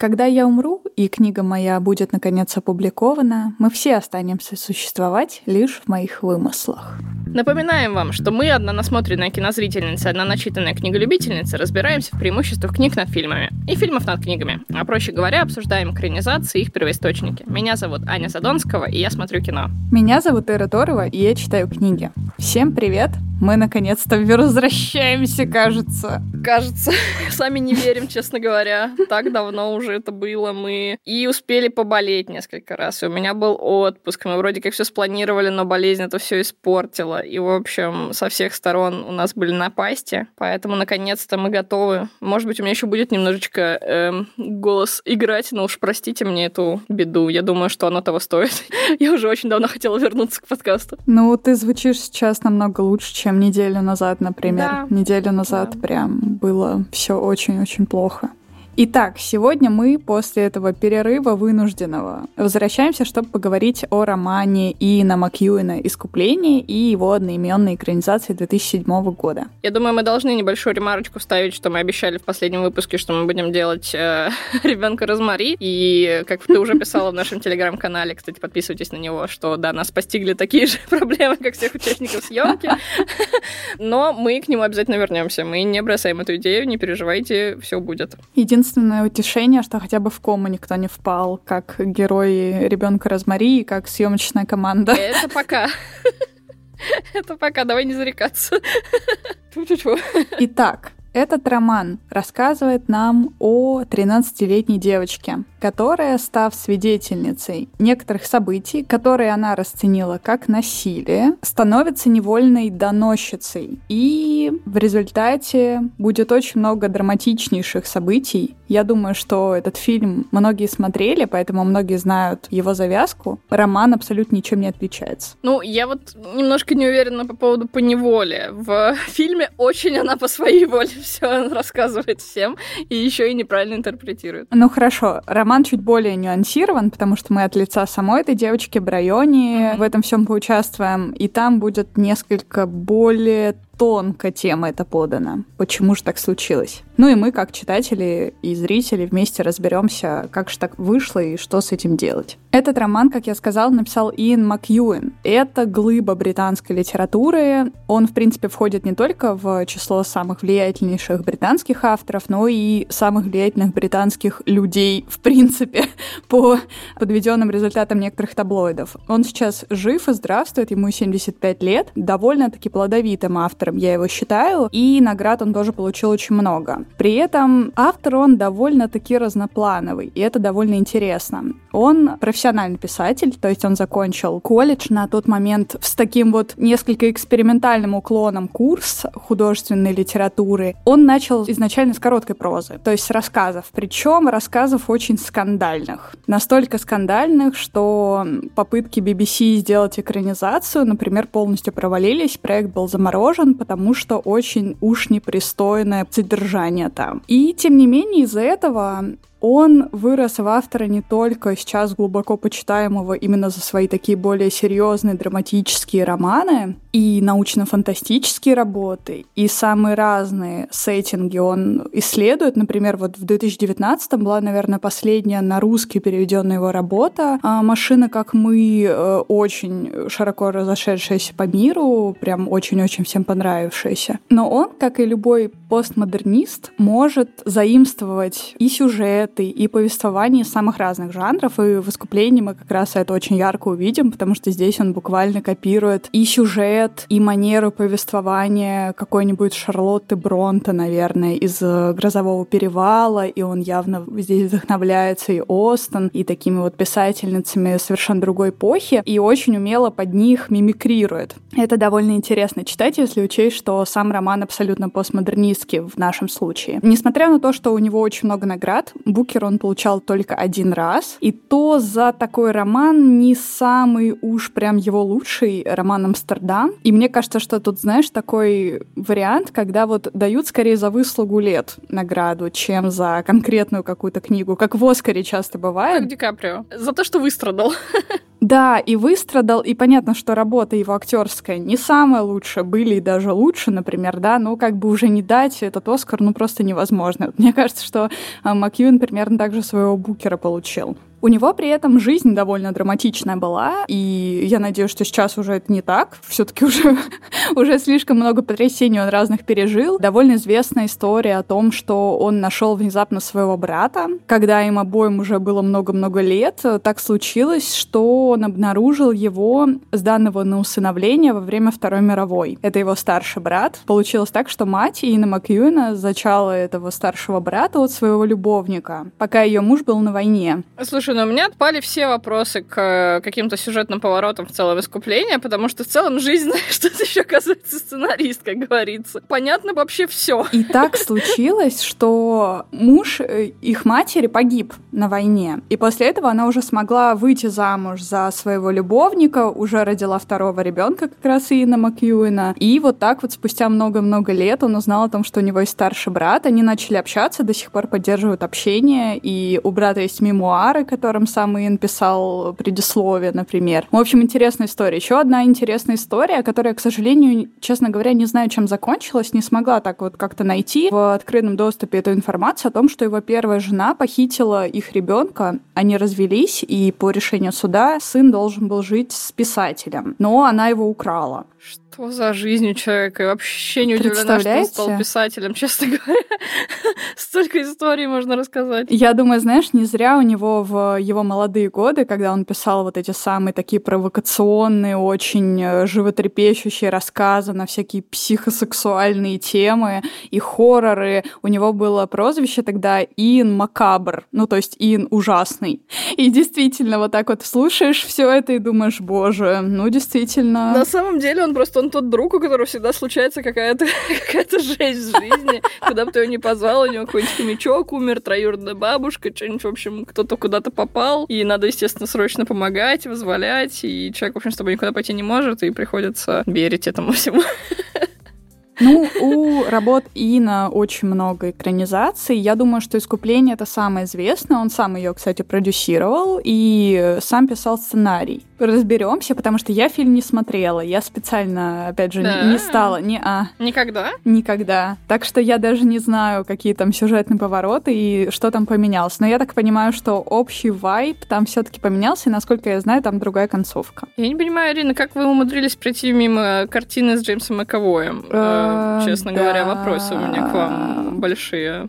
Когда я умру, и книга моя будет наконец опубликована, мы все останемся существовать лишь в моих вымыслах. Напоминаем вам, что мы, одна насмотренная кинозрительница, одна начитанная книголюбительница, разбираемся в преимуществах книг над фильмами и фильмов над книгами. А проще говоря, обсуждаем экранизации и их первоисточники. Меня зовут Аня Задонского, и я смотрю кино. Меня зовут Ира Торова, и я читаю книги. Всем привет! Мы наконец-то возвращаемся, кажется. Кажется. Сами не верим, честно говоря. Так давно уже это было. Мы и успели поболеть несколько раз. И у меня был отпуск. Мы вроде как все спланировали, но болезнь это все испортила. И, в общем, со всех сторон у нас были напасти. Поэтому, наконец-то, мы готовы. Может быть, у меня еще будет немножечко голос играть, но уж простите мне эту беду. Я думаю, что оно того стоит. Я уже очень давно хотела вернуться к подкасту. Ну, ты звучишь сейчас намного лучше, чем неделю назад, например. Да. Неделю назад прям было все очень-очень плохо. Итак, сегодня мы после этого перерыва вынужденного возвращаемся, чтобы поговорить о романе Иэна Макьюэна «Искупление» и его одноименной экранизации 2007 года. Я думаю, мы должны небольшую ремарочку вставить, что мы обещали в последнем выпуске, что мы будем делать «Ребенка Розмари». И, как ты уже писала в нашем телеграм-канале, кстати, подписывайтесь на него, что, да, нас постигли такие же проблемы, как всех участников съемки. Но мы к нему обязательно вернемся. Мы не бросаем эту идею, не переживайте, все будет. Единственное утешение, что хотя бы в кому никто не впал, как герои «Ребенка Розмари» и как съемочная команда. Это пока. Это пока, давай не зарекаться. Итак, этот роман рассказывает нам о 13-летней девочке, которая, став свидетельницей некоторых событий, которые она расценила как насилие, становится невольной доносчицей. И в результате будет очень много драматичнейших событий. Я думаю, что этот фильм многие смотрели, поэтому многие знают его завязку. Роман абсолютно ничем не отличается. Ну, я вот немножко не уверена по поводу поневоле. В фильме очень она по своей воле все рассказывает всем и еще и неправильно интерпретирует. Ну хорошо, роман чуть более нюансирован, потому что мы от лица самой этой девочки Брайони в этом всем поучаствуем, и там будет несколько более тонко тема эта подана. Почему же так случилось? Ну и мы, как читатели и зрители, вместе разберемся, как же так вышло и что с этим делать. Этот роман, как я сказала, написал Иэн Макьюэн. Это глыба британской литературы. Он, в принципе, входит не только в число самых влиятельнейших британских авторов, но и самых влиятельных британских людей, в принципе, по подведенным результатам некоторых таблоидов. Он сейчас жив и здравствует, ему 75 лет, довольно-таки плодовитым автором я его считаю, и наград он тоже получил очень много. При этом автор, он довольно-таки разноплановый, и это довольно интересно. Он профессиональный писатель, то есть он закончил колледж на тот момент с таким вот несколько экспериментальным уклоном курс художественной литературы. Он начал изначально с короткой прозы, то есть с рассказов, причем рассказов очень скандальных. Настолько скандальных, что попытки BBC сделать экранизацию, например, полностью провалились, проект был заморожен, потому что очень уж непристойное содержание там. И, тем не менее, из-за этого он вырос в автора не только сейчас глубоко почитаемого именно за свои такие более серьезные драматические романы и научно-фантастические работы, и самые разные сеттинги он исследует. Например, вот в 2019-м была, наверное, последняя на русский переведенная его работа «Машина, как мы», очень широко разошедшаяся по миру, прям очень-очень всем понравившаяся. Но он, как и любой постмодернист, может заимствовать и сюжет, и повествование самых разных жанров, и в «Искуплении» мы как раз это очень ярко увидим, потому что здесь он буквально копирует и сюжет, и манеру повествования какой-нибудь Шарлотты Бронте, наверное, из «Грозового перевала», и он явно здесь вдохновляется и Остен, и такими вот писательницами совершенно другой эпохи, и очень умело под них мимикрирует. Это довольно интересно читать, если учесть, что сам роман абсолютно постмодернистский в нашем случае. Несмотря на то, что у него очень много наград, Букер он получал только один раз, и то за такой роман не самый уж прям его лучший роман «Амстердам». И мне кажется, что тут, знаешь, такой вариант, когда вот дают скорее за выслугу лет награду, чем за конкретную какую-то книгу, как в «Оскаре» часто бывает. Как Ди Каприо. За то, что выстрадал. Да, и выстрадал, и понятно, что работа его актерская не самая лучшая, были и даже лучше, например, да, но как бы уже не дать этот Оскар, ну, просто невозможно. Мне кажется, что МакЭwan примерно так же своего Букера получил. У него при этом жизнь довольно драматичная была, и я надеюсь, что сейчас уже это не так. Все-таки уже слишком много потрясений он разных пережил. Довольно известная история о том, что он нашел внезапно своего брата, когда им обоим уже было много-много лет. Так случилось, что он обнаружил его сданного на усыновление во время Второй мировой. Это его старший брат. Получилось так, что мать Иэна МакЭуэна зачала этого старшего брата от своего любовника, пока ее муж был на войне. Слушай, но у меня отпали все вопросы к каким-то сюжетным поворотам в целом искупления, потому что в целом жизнь, знаешь, что ты еще, оказывается, сценарист, как говорится. Понятно вообще все. И так случилось, что муж их матери погиб на войне. И после этого она уже смогла выйти замуж за своего любовника, уже родила второго ребенка, как раз Иэна МакЭуэна. И вот так вот спустя много-много лет он узнал о том, что у него есть старший брат. Они начали общаться, до сих пор поддерживают общение. И у брата есть мемуары, которым сам Иэн писал предисловие, например. В общем, интересная история. Еще одна интересная история, которая, к сожалению, честно говоря, не знаю, чем закончилась, не смогла так вот как-то найти в открытом доступе эту информацию о том, что его первая жена похитила их ребенка, они развелись, и по решению суда сын должен был жить с писателем, но она его украла. Что за жизнь у человека? Я вообще не удивлена, что он стал писателем, честно говоря. Столько историй можно рассказать. Я думаю, знаешь, не зря у него в его молодые годы, когда он писал вот эти самые такие провокационные, очень животрепещущие рассказы на всякие психосексуальные темы и хорроры, у него было прозвище тогда Иэн Макабр, ну, то есть Иэн ужасный. И действительно, вот так вот слушаешь все это и думаешь, боже, ну, действительно. На самом деле он тот друг, у которого всегда случается какая-то жесть в жизни. Куда бы ты его ни позвал, у него какой-нибудь хомячок умер, троюродная бабушка, что-нибудь, в общем, кто-то куда-то попал, и надо, естественно, срочно помогать, вызволять, и человек, в общем, с тобой никуда пойти не может, и приходится верить этому всему. Ну, у работ Иэна очень много экранизаций. Я думаю, что «Искупление» — это самое известное. Он сам ее, кстати, продюсировал и сам писал сценарий. Разберемся, потому что я фильм не смотрела. Я специально, опять же, не стала. Никогда? Никогда. Так что я даже не знаю, какие там сюжетные повороты и что там поменялось. Но я так понимаю, что общий вайб там все-таки поменялся, и, насколько я знаю, там другая концовка. Я не понимаю, Ирина, как вы умудрились пройти мимо картины с Джеймсом Макэвоем? Честно говоря, вопросы у меня к вам большие.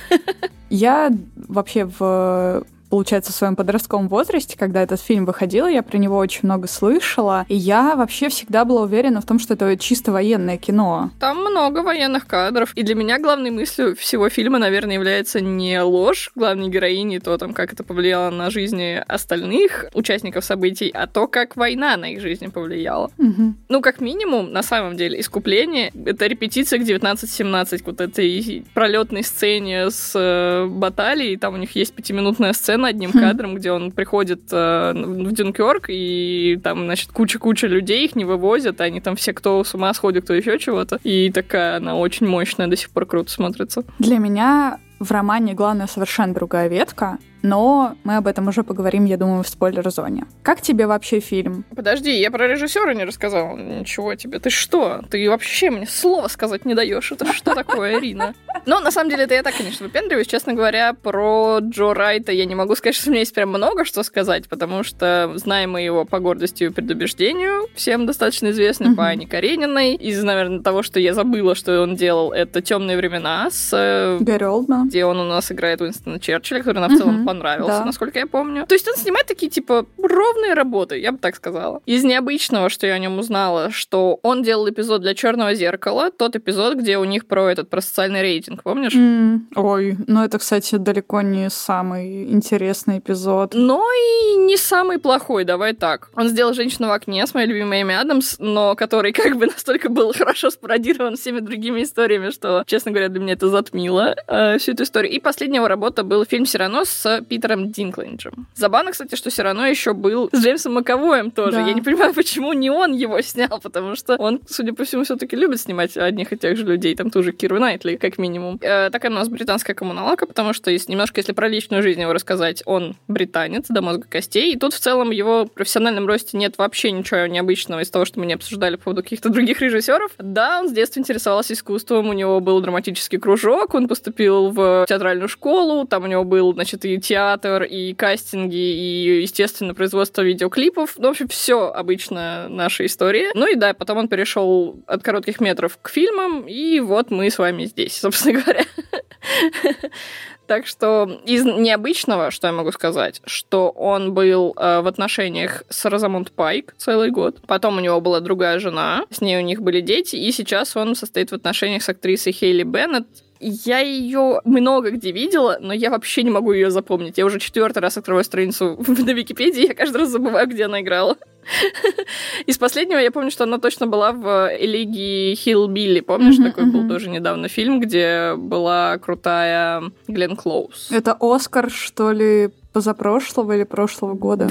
Я вообще получается, в своем подростковом возрасте, когда этот фильм выходил, я про него очень много слышала, и я вообще всегда была уверена в том, что это чисто военное кино. Там много военных кадров, и для меня главной мыслью всего фильма, наверное, является не ложь главной героини, то, там, как это повлияло на жизни остальных участников событий, а то, как война на их жизнь повлияла. Угу. Ну, как минимум, на самом деле, «Искупление» — это репетиция к 1917, вот этой пролетной сцене с баталией, там у них есть 5-минутная сцена одним кадром, где он приходит в Дюнкерк, и там, значит, куча людей, их не вывозят, они там все, кто с ума сходит, кто еще чего-то. И такая она очень мощная, до сих пор круто смотрится. Для меня в романе главная совершенно другая ветка, но мы об этом уже поговорим, я думаю, в спойлер-зоне. Как тебе вообще фильм? Подожди, я про режиссера не рассказала. Ничего тебе. Ты что? Ты вообще мне слова сказать не даешь. Это что такое, Ирина? Но на самом деле это я так, конечно, выпендриваюсь. Честно говоря, про Джо Райта я не могу сказать, что у меня есть прям много что сказать, потому что знаем мы его по гордости и предубеждению, всем достаточно известный, по Ане Карениной. Из, наверное, того, что я забыла, что он делал, это «Темные времена» с Гарри Олдман, где он у нас играет Уинстона Черчилля, который нам в целом понравился, насколько я помню. То есть он снимает такие, типа, ровные работы, я бы так сказала. Из необычного, что я о нем узнала, что он делал эпизод для «Черного зеркала», тот эпизод, где у них про социальный рейтинг, помнишь? Ой, ну это, кстати, далеко не самый интересный эпизод. Но и не самый плохой, давай так. Он сделал «Женщину в окне» с моей любимой Эми Адамс, но который как бы настолько был хорошо спародирован всеми другими историями, что, честно говоря, для меня это затмило всю эту историю. И последняя его работа был фильм «Сирано» с с Питером Динклейджем. Забавно, кстати, что все равно еще был с Джеймсом Макэвоем тоже. Да. Я не понимаю, почему не он его снял, потому что он, судя по всему, все-таки любит снимать одних и тех же людей. Там тоже Кира Найтли, как минимум. Такая у нас британская коммуналка, потому что если про личную жизнь его рассказать, он британец до мозга костей. И тут в целом в его профессиональном росте нет вообще ничего необычного из того, что мы не обсуждали по поводу каких-то других режиссеров. Да, он с детства интересовался искусством, у него был драматический кружок, он поступил в театральную школу, там у него был, значит, и театр, и кастинги, и, естественно, производство видеоклипов. Ну, в общем, все обычно наша история. Ну и да, потом он перешел от коротких метров к фильмам, и вот мы с вами здесь, собственно говоря. Так что из необычного, что я могу сказать, что он был в отношениях с Розамонд Пайк целый год. Потом у него была другая жена, с ней у них были дети, и сейчас он состоит в отношениях с актрисой Хейли Беннет. Я ее много где видела, но я вообще не могу ее запомнить. Я уже 4-й раз открываю страницу на Википедии, я каждый раз забываю, где она играла. Из последнего я помню, что она точно была в «Элегии Хиллбилли». Помнишь, такой был тоже недавно фильм, где была крутая Гленн Клоуз? Это «Оскар», что ли, позапрошлого или прошлого года?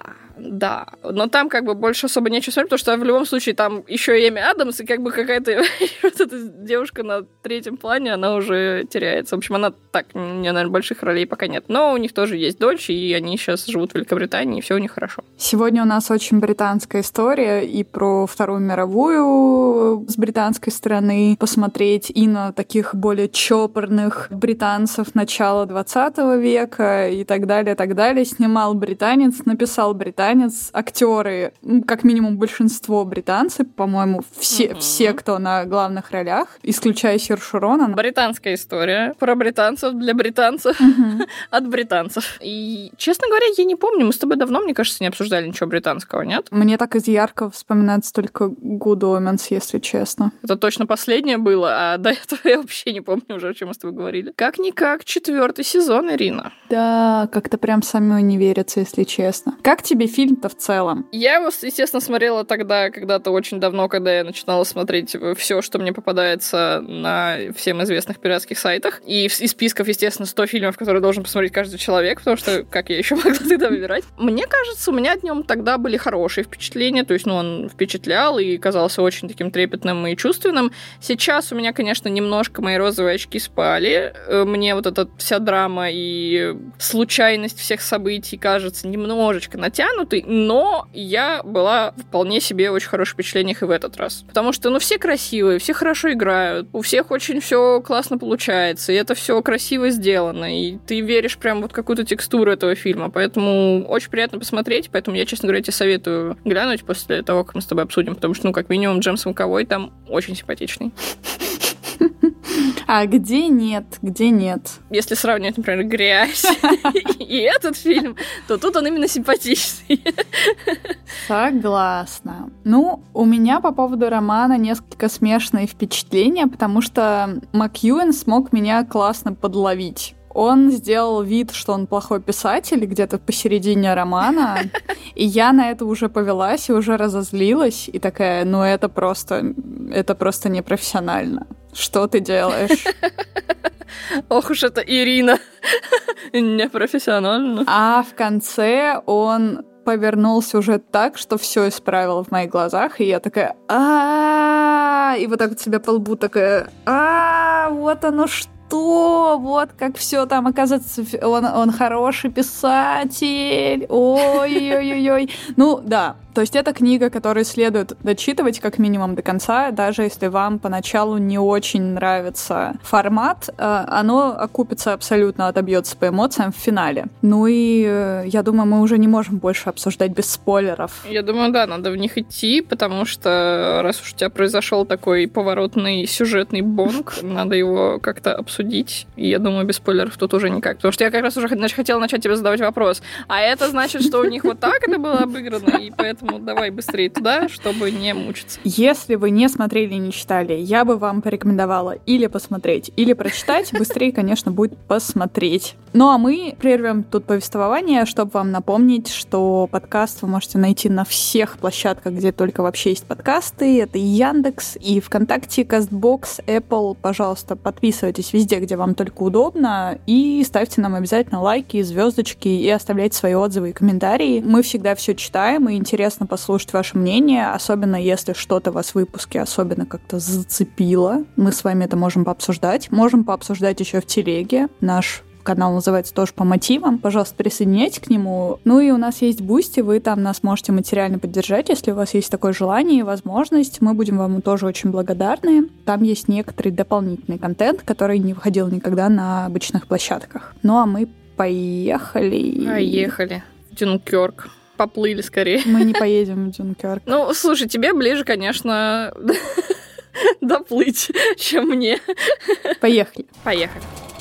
Да, но там как бы больше особо нечего смотреть, потому что в любом случае там еще и Эми Адамс, и как бы какая-то вот эта девушка на третьем плане, она уже теряется. В общем, она так, у нее, наверное, больших ролей пока нет. Но у них тоже есть дочь, и они сейчас живут в Великобритании, и все у них хорошо. Сегодня у нас очень британская история и про Вторую мировую с британской стороны посмотреть, и на таких более чопорных британцев начала 20 века и так далее, так далее. Снимал британец, написал британец, актеры, как минимум большинство британцы, по-моему, все, кто на главных ролях, исключая Сиршу Ронан. Британская история про британцев для британцев от британцев. И, честно говоря, я не помню, мы с тобой давно, мне кажется, не обсуждали ничего британского, нет? Мне так из ярко вспоминается только Good Omens, если честно. Это точно последнее было, а до этого я вообще не помню уже, о чем мы с тобой говорили. Как-никак 4-й сезон, Ирина. Да, как-то прям самой не верится, если честно. Как тебе фильм-то в целом? Я его, естественно, смотрела тогда, когда-то очень давно, когда я начинала смотреть все, что мне попадается на всем известных пиратских сайтах. И из списков, естественно, 100 фильмов, которые должен посмотреть каждый человек, потому что как я еще могла тогда выбирать? Мне кажется, у меня от него тогда были хорошие впечатления, то есть, он впечатлял и казался очень таким трепетным и чувственным. Сейчас у меня, конечно, немножко мои розовые очки спали. Мне вот эта вся драма и случайность всех событий кажется немножечко натянутой, но я была вполне себе очень хороших впечатлениях и в этот раз. Потому что, все красивые, все хорошо играют, у всех очень все классно получается, и это все красиво сделано, и ты веришь прям вот в какую-то текстуру этого фильма, поэтому очень приятно посмотреть, поэтому я, честно говоря, тебе советую глянуть после того, как мы с тобой обсудим, потому что, как минимум, Джеймс Макэвой там очень симпатичный. А где нет? Если сравнивать, например, «Грязь» и этот фильм, то тут он именно симпатичный. Согласна. У меня по поводу романа несколько смешанные впечатления, потому что Макьюэн смог меня классно подловить. Он сделал вид, что он плохой писатель где-то посередине романа, и я на это уже повелась и уже разозлилась, и такая, это просто непрофессионально. Что ты делаешь? Ох уж это Ирина. Непрофессионально. А в конце он повернул сюжет так, что все исправил в моих глазах, и я такая, и вот так вот себя по лбу такая, вот оно что. Вот как все там, оказывается, он хороший писатель. Ой-ой-ой-ой. Да. То есть это книга, которую следует дочитывать как минимум до конца, даже если вам поначалу не очень нравится формат, оно окупится абсолютно, отобьется по эмоциям в финале. Я думаю, мы уже не можем больше обсуждать без спойлеров. Я думаю, да, надо в них идти, потому что раз уж у тебя произошел такой поворотный сюжетный бонг, надо его как-то обсудить. И я думаю, без спойлеров тут уже никак. Потому что я как раз уже хотела начать тебе задавать вопрос. А это значит, что у них вот так это было обыграно, и поэтому поэтому давай быстрее туда, чтобы не мучиться. Если вы не смотрели и не читали, я бы вам порекомендовала или посмотреть, или прочитать. Быстрее, конечно, будет посмотреть. Ну а мы прервем тут повествование, чтобы вам напомнить, что подкаст вы можете найти на всех площадках, где только вообще есть подкасты. Это и Яндекс, и ВКонтакте, Castbox, Apple. Пожалуйста, подписывайтесь везде, где вам только удобно, и ставьте нам обязательно лайки, звездочки и оставляйте свои отзывы и комментарии. Мы всегда все читаем, и интересно послушать ваше мнение, особенно если что-то вас в выпуске особенно как-то зацепило. Мы с вами это можем пообсуждать. Можем пообсуждать еще в телеге. Наш канал называется тоже «По мотивам». Пожалуйста, присоединяйтесь к нему. Ну и у нас есть Бусти, вы там нас можете материально поддержать, если у вас есть такое желание и возможность. Мы будем вам тоже очень благодарны. Там есть некоторый дополнительный контент, который не выходил никогда на обычных площадках. Ну а мы поехали. Поехали. Дюнкерк. Поплыли скорее. Мы не поедем в Дюнкерк. Ну, слушай, тебе ближе, конечно, доплыть, чем мне. Поехали. Поехали.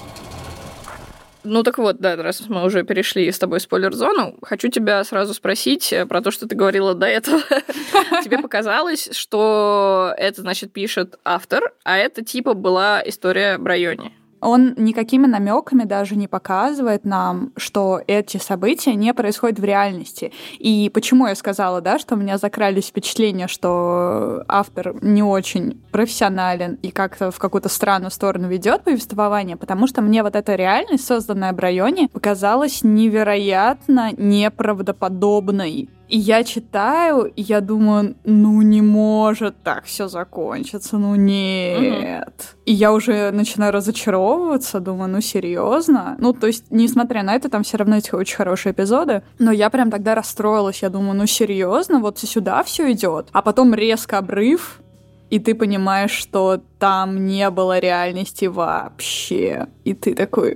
Ну так вот, да, раз мы уже перешли с тобой в спойлер-зону, хочу тебя сразу спросить про то, что ты говорила до этого. Тебе показалось, что это, значит, пишет автор, а это типа была история Брайони? Он никакими намеками даже не показывает нам, что эти события не происходят в реальности. И почему я сказала, да, что у меня закрались впечатления, что автор не очень профессионален и как-то в какую-то странную сторону ведет повествование, потому что мне вот эта реальность, созданная Брайони, показалась невероятно неправдоподобной. И я читаю, и я думаю, ну не может так все закончиться, ну нет. И я уже начинаю разочаровываться, думаю, ну серьезно? Ну, то есть, несмотря на это, там все равно эти очень хорошие эпизоды, но я прям тогда расстроилась, я думаю, ну серьезно, вот сюда все идет, а потом резко обрыв, и ты понимаешь, что там не было реальности вообще. И ты такой,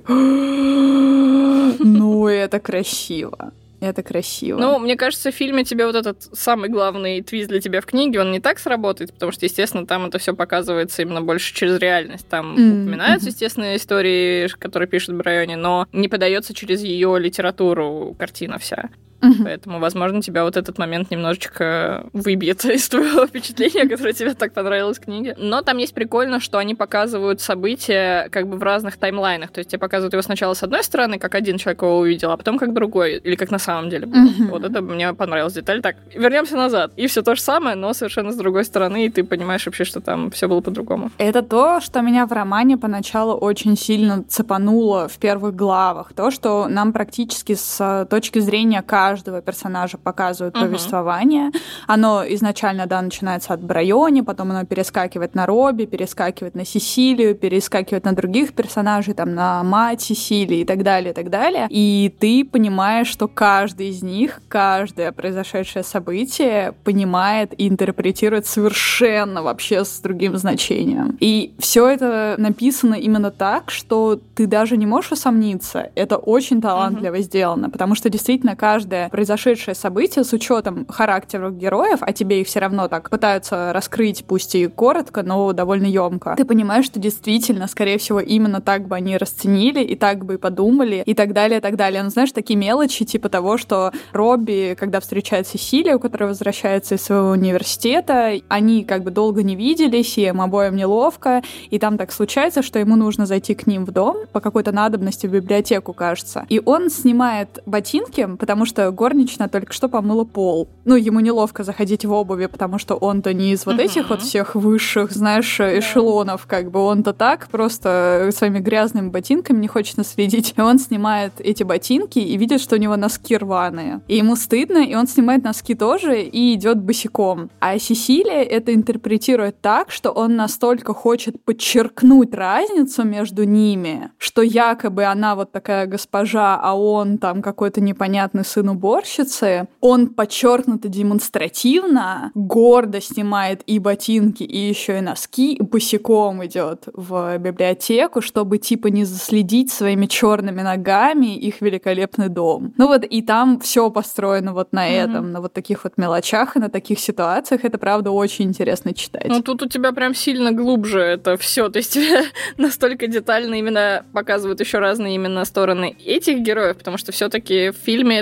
ну это красиво. Это красиво. Ну, мне кажется, в фильме тебе вот этот самый главный твист для тебя в книге, он не так сработает, потому что, естественно, там это все показывается именно больше через реальность. Там упоминаются, естественно, истории, которые пишет Брайони, но не подается через ее литературу картина вся. Поэтому, возможно, тебя вот этот момент немножечко выбьет из твоего впечатления, которое тебе так понравилось в книге. Но там есть прикольно, что они показывают события как бы в разных таймлайнах. То есть тебе показывают его сначала с одной стороны, как один человек его увидел, а потом как другой, или как на самом деле было. Вот это мне понравилась деталь. Так, вернемся назад. И все то же самое, но совершенно с другой стороны, и ты понимаешь вообще, что там все было по-другому. Это то, что меня в романе поначалу очень сильно цепануло в первых главах. То, что нам практически с точки зрения каждого персонажа показывают повествование. Оно изначально, да, начинается от Брайони, потом оно перескакивает на Робби, перескакивает на Сесилию, перескакивает на других персонажей, там, на мать Сесилии и так далее, и так далее. И ты понимаешь, что каждый из них, каждое произошедшее событие понимает и интерпретирует совершенно вообще с другим значением. И все это написано именно так, что ты даже не можешь усомниться. Это очень талантливо сделано, потому что действительно каждое произошедшее событие с учетом характеров героев, а тебе их все равно так пытаются раскрыть, пусть и коротко, но довольно емко. Ты понимаешь, что действительно, скорее всего, именно так бы они расценили, и так бы и подумали, и так далее, и так далее. Ну, знаешь, такие мелочи, типа того, что Робби, когда встречает Сесилию, которая возвращается из своего университета, они как бы долго не виделись, и им обоим неловко, и там так случается, что ему нужно зайти к ним в дом по какой-то надобности в библиотеку, кажется. И он снимает ботинки, потому что горничная только что помыла пол. Ну, ему неловко заходить в обуви, потому что он-то не из вот этих вот всех высших, знаешь, эшелонов, как бы он-то так, просто своими грязными ботинками не хочет наследить. И он снимает эти ботинки и видит, что у него носки рваные. И ему стыдно, и он снимает носки тоже и идет босиком. А Сесилия это интерпретирует так, что он настолько хочет подчеркнуть разницу между ними, что якобы она вот такая госпожа, а он там какой-то непонятный сын уборщицы, он подчеркнуто демонстративно гордо снимает и ботинки, и еще и носки, и босиком идет в библиотеку, чтобы типа не заследить своими черными ногами их великолепный дом. Ну вот и там все построено вот на этом, на вот таких вот мелочах и на таких ситуациях. Это правда очень интересно читать. Ну тут у тебя прям сильно глубже это все, то есть тебе настолько детально именно показывают еще разные именно стороны этих героев, потому что все-таки в фильме это именно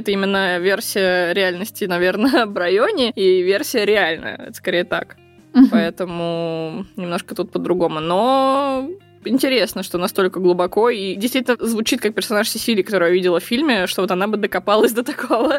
альтернативная версия реальности, наверное, Брайони, и версия реальная. Это скорее так. Поэтому немножко тут по-другому. Но интересно, что настолько глубоко, и действительно звучит как персонаж Сесилии, которую я видела в фильме, что вот она бы докопалась до такого.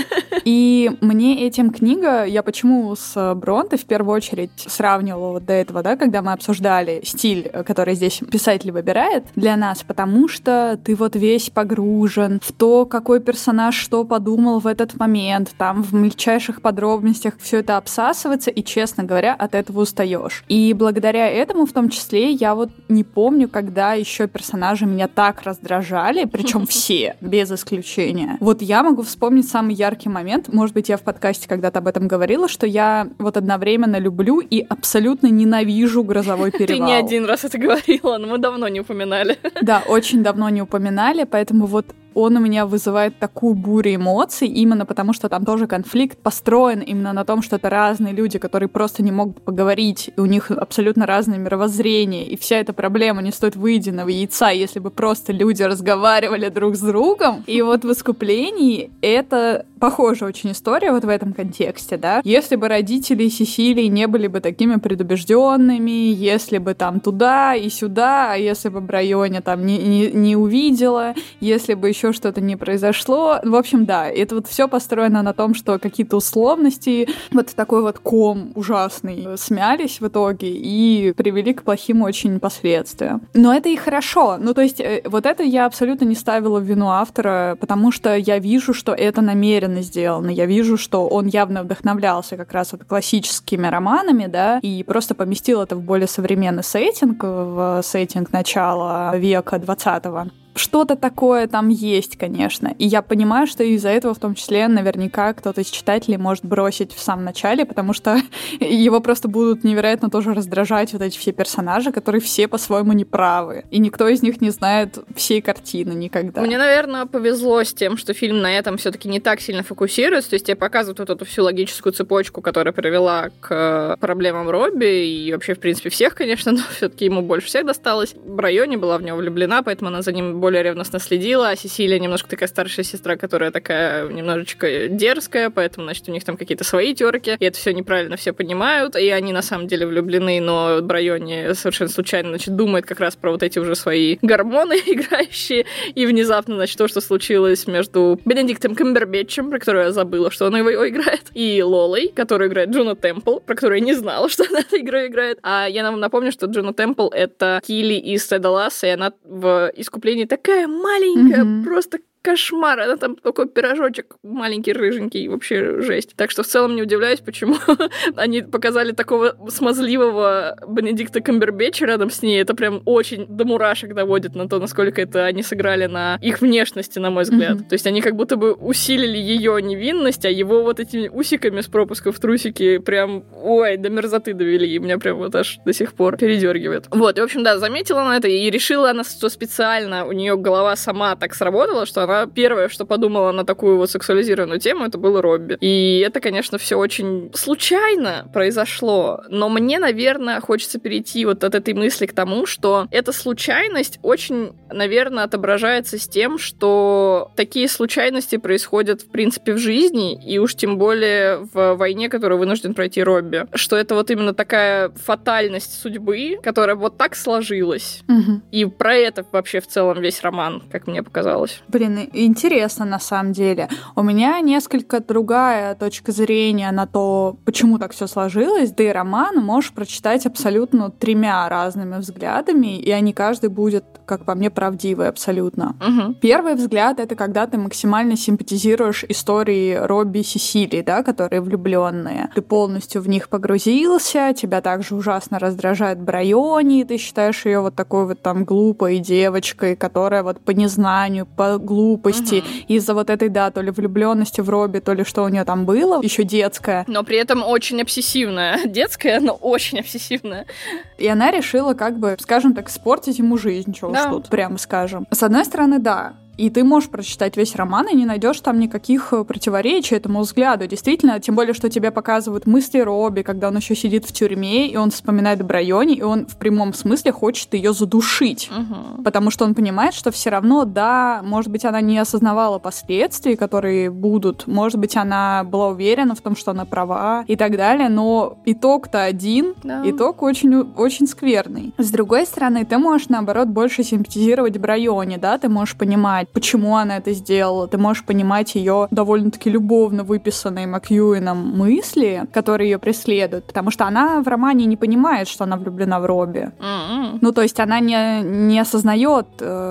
И мне этим книга, я почему с Бронте в первую очередь сравнивала вот до этого, да, когда мы обсуждали стиль, который здесь писатель выбирает для нас, потому что ты вот весь погружен в то, какой персонаж что подумал в этот момент, там в мельчайших подробностях все это обсасывается, и, честно говоря, от этого устаешь. И благодаря этому, в том числе, я вот не помню, когда еще персонажи меня так раздражали, причем все, без исключения. Вот я могу вспомнить самый яркий момент, может быть, я в подкасте когда-то об этом говорила, что я вот одновременно люблю и абсолютно ненавижу «Грозовой перевал». Ты не один раз это говорила, но мы давно не упоминали. Да, очень давно не упоминали, поэтому вот он у меня вызывает такую бурю эмоций, именно потому что там тоже конфликт построен именно на том, что это разные люди, которые просто не могут поговорить, и у них абсолютно разное мировоззрение, и вся эта проблема не стоит выеденного яйца, если бы просто люди разговаривали друг с другом. И вот в «Искуплении» это похожая очень история вот в этом контексте, да. Если бы родители Сесилии не были бы такими предубежденными, если бы там туда и сюда, а если бы Брайони там не увидела, если бы еще что-то не произошло. В общем, да, это вот все построено на том, что какие-то условности, вот такой вот ком ужасный, смялись в итоге и привели к плохим очень последствиям. Но это и хорошо. Ну, то есть, вот это я абсолютно не ставила в вину автора, потому что я вижу, что это намеренно сделано. Я вижу, что он явно вдохновлялся как раз вот классическими романами, да, и просто поместил это в более современный сеттинг, в сеттинг начала века 20-го. Что-то такое там есть, конечно. И я понимаю, что из-за этого в том числе наверняка кто-то из читателей может бросить в самом начале, потому что его просто будут невероятно тоже раздражать вот эти все персонажи, которые все по-своему неправы. И никто из них не знает всей картины никогда. Мне, наверное, повезло с тем, что фильм на этом все-таки не так сильно фокусируется. То есть тебе показывают вот эту всю логическую цепочку, которая привела к проблемам Робби и вообще, в принципе, всех, конечно, но все-таки ему больше всех досталось. Брайони была в него влюблена, поэтому она за ним более ревностно следила, а Сесилия немножко такая старшая сестра, которая такая немножечко дерзкая, поэтому, значит, у них там какие-то свои терки, и это все неправильно все понимают, и они на самом деле влюблены, но Брайони совершенно случайно, значит, думает как раз про вот эти уже свои гормоны играющие, и внезапно, значит, то, что случилось между Бенедиктом Камбербэтчем, про которую я забыла, что она его играет, и Лолой, которую играет Джуно Темпл, про которую я не знала, что она эту игру играет. А я нам напомню, что Джуно Темпл — это Килли из Теда Ласса, и она в «Искуплении» такая маленькая, просто кошмар. Она там такой пирожочек маленький, рыженький, вообще жесть. Так что в целом не удивляюсь, почему они показали такого смазливого Бенедикта Камбербэтча рядом с ней. Это прям очень до мурашек доводит на то, насколько это они сыграли на их внешности, на мой взгляд. То есть они как будто бы усилили ее невинность, а его вот этими усиками с пропуском в трусики прям, ой, до мерзоты довели. И меня прям вот аж до сих пор передергивает. Вот, и в общем, да, заметила она это, и решила она, что специально у нее голова сама так сработала, что она первое, что подумала на такую вот сексуализированную тему, это было Робби. И это, конечно, все очень случайно произошло, но мне, наверное, хочется перейти вот от этой мысли к тому, что эта случайность очень, наверное, отображается с тем, что такие случайности происходят, в принципе, в жизни, и уж тем более в войне, которую вынужден пройти Робби. Что это вот именно такая фатальность судьбы, которая вот так сложилась. И про это вообще в целом весь роман, как мне показалось. Блин, интересно на самом деле. У меня несколько другая точка зрения на то, почему так все сложилось. Да и роман можешь прочитать абсолютно 3 разными взглядами, и они каждый будет, как по мне, правдивый абсолютно. Первый взгляд — это когда ты максимально симпатизируешь истории Робби и Сесилии, да, которые влюбленные. Ты полностью в них погрузился, тебя также ужасно раздражает Брайони, ты считаешь ее вот такой вот там глупой девочкой, которая вот по незнанию, по глупости, из-за вот этой, да, то ли влюбленности в Робби, то ли что у нее там было, еще детская. Но при этом очень обсессивная. Детская, но очень обсессивная. И она решила, как бы, скажем так, испортить ему жизнь, чего уж тут, прямо скажем. С одной стороны, да, И ты можешь прочитать весь роман и не найдешь там никаких противоречий этому взгляду. Действительно, тем более, что тебе показывают мысли Робби, когда он еще сидит в тюрьме, и он вспоминает Брайони, и он в прямом смысле хочет ее задушить. Потому что он понимает, что все равно, да, может быть, она не осознавала последствий, которые будут, может быть, она была уверена в том, что она права и так далее, но итог-то один, итог очень, очень скверный. С другой стороны, ты можешь, наоборот, больше симпатизировать Брайони, да, ты можешь понимать, почему она это сделала, ты можешь понимать ее довольно-таки любовно выписанные Макьюином мысли, которые ее преследуют, потому что она в романе не понимает, что она влюблена в Робби. Ну, то есть она не осознает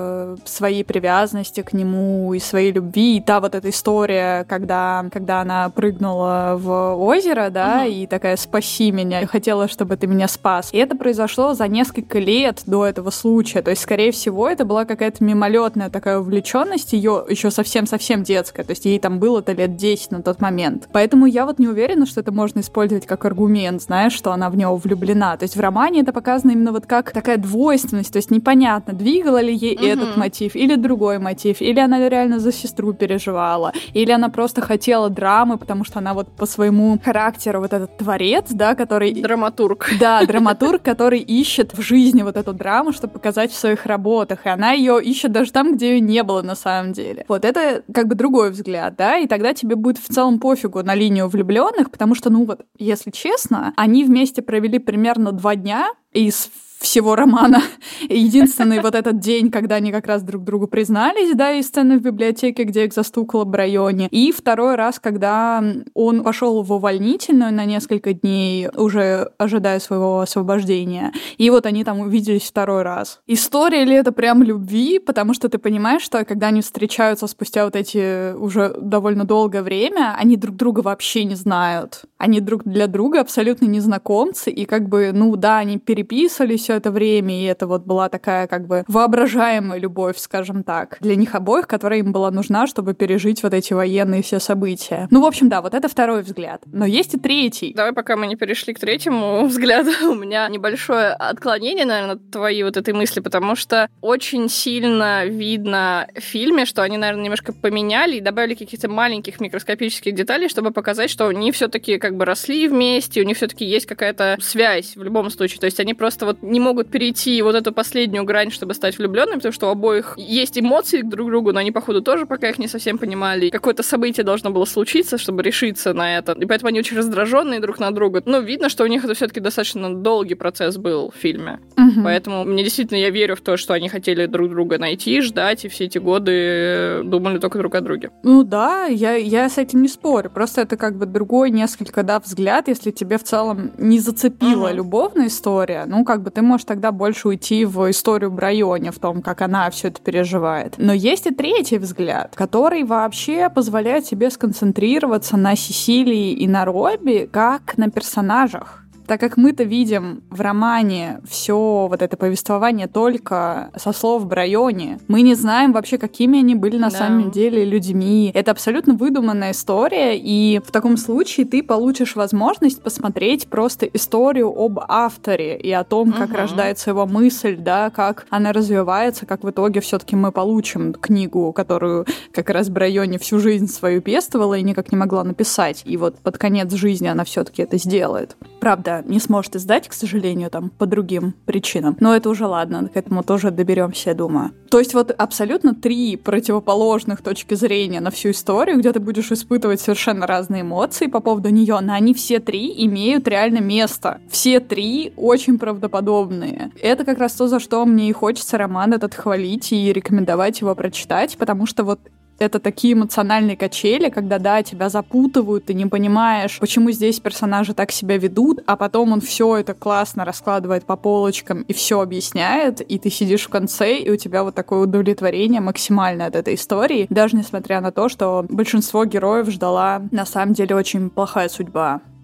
своей привязанности к нему и своей любви, и та вот эта история, когда она прыгнула в озеро, да, и такая «спаси меня», хотела, чтобы ты меня спас. И это произошло за несколько лет до этого случая, то есть, скорее всего, это была какая-то мимолетная такая увлеченность, ее еще совсем-совсем детская, то есть ей там было-то лет 10 на тот момент. Поэтому я вот не уверена, что это можно использовать как аргумент, знаешь, что она в него влюблена. То есть в романе это показано именно вот как такая двойственность, то есть непонятно, двигала ли ей этот мотив или другой мотив, или она реально за сестру переживала, или она просто хотела драмы, потому что она вот по своему характеру вот этот творец, да, который... Драматург. Да, драматург, который ищет в жизни вот эту драму, чтобы показать в своих работах, и она ее ищет даже там, где ее не было на самом деле. Вот это как бы другой взгляд, да, и тогда тебе будет в целом пофигу на линию влюбленных, потому что, ну вот, если честно, они вместе провели примерно 2 дня из всего романа. Единственный вот этот день, когда они как раз друг другу признались, да, и сцены в библиотеке, где их застукала Брайони. И второй раз, когда он пошел в увольнительную на несколько дней, уже ожидая своего освобождения. И вот они там увиделись второй раз. История ли это прям любви? Потому что ты понимаешь, что когда они встречаются спустя вот эти уже довольно долгое время, они друг друга вообще не знают. Они друг для друга абсолютно незнакомцы, и как бы, ну да, они переписывались все это время, и это вот была такая как бы воображаемая любовь, скажем так, для них обоих, которая им была нужна, чтобы пережить вот эти военные все события. Ну, в общем, да, вот это второй взгляд. Но есть и третий. Давай, пока мы не перешли к третьему взгляду, у меня небольшое отклонение, наверное, от твоей вот этой мысли, потому что очень сильно видно в фильме, что они, наверное, немножко поменяли и добавили каких-то маленьких микроскопических деталей, чтобы показать, что они все-таки как бы росли вместе, у них все-таки есть какая-то связь в любом случае. То есть они просто вот не могут перейти вот эту последнюю грань, чтобы стать влюбленными, потому что у обоих есть эмоции друг к другу, но они, походу, тоже пока их не совсем понимали. Какое-то событие должно было случиться, чтобы решиться на это. И поэтому они очень раздраженные друг на друга. Но видно, что у них это все-таки достаточно долгий процесс был в фильме. Поэтому мне действительно, я верю в то, что они хотели друг друга найти, ждать, и все эти годы думали только друг о друге. Ну да, я с этим не спорю. Просто это как бы другой несколько, да, взгляд, если тебе в целом не зацепила любовная история, ну как бы ты можешь тогда больше уйти в историю Брайони, в том, как она все это переживает. Но есть и третий взгляд, который вообще позволяет тебе сконцентрироваться на Сесилии и на Робби как на персонажах. Так как мы-то видим в романе все вот это повествование только со слов Брайони, мы не знаем вообще, какими они были на самом деле людьми. Это абсолютно выдуманная история, и в таком случае ты получишь возможность посмотреть просто историю об авторе и о том, как рождается его мысль, да, как она развивается, как в итоге все-таки мы получим книгу, которую как раз Брайони всю жизнь свою пестовала и никак не могла написать. И вот под конец жизни она все-таки это сделает. Правда, не сможет издать, к сожалению, там, по другим причинам. Но это уже ладно, к этому тоже доберемся, я думаю. То есть вот абсолютно 3 противоположных точки зрения на всю историю, где ты будешь испытывать совершенно разные эмоции по поводу нее, но они все 3 имеют реально место. Все 3 очень правдоподобные. Это как раз то, за что мне и хочется роман этот хвалить и рекомендовать его прочитать, потому что вот это такие эмоциональные качели, когда, да, тебя запутывают, ты не понимаешь, почему здесь персонажи так себя ведут, а потом он все это классно раскладывает по полочкам и все объясняет, и ты сидишь в конце, и у тебя вот такое удовлетворение максимальное от этой истории, даже несмотря на то, что большинство героев ждала на самом деле очень плохая судьба.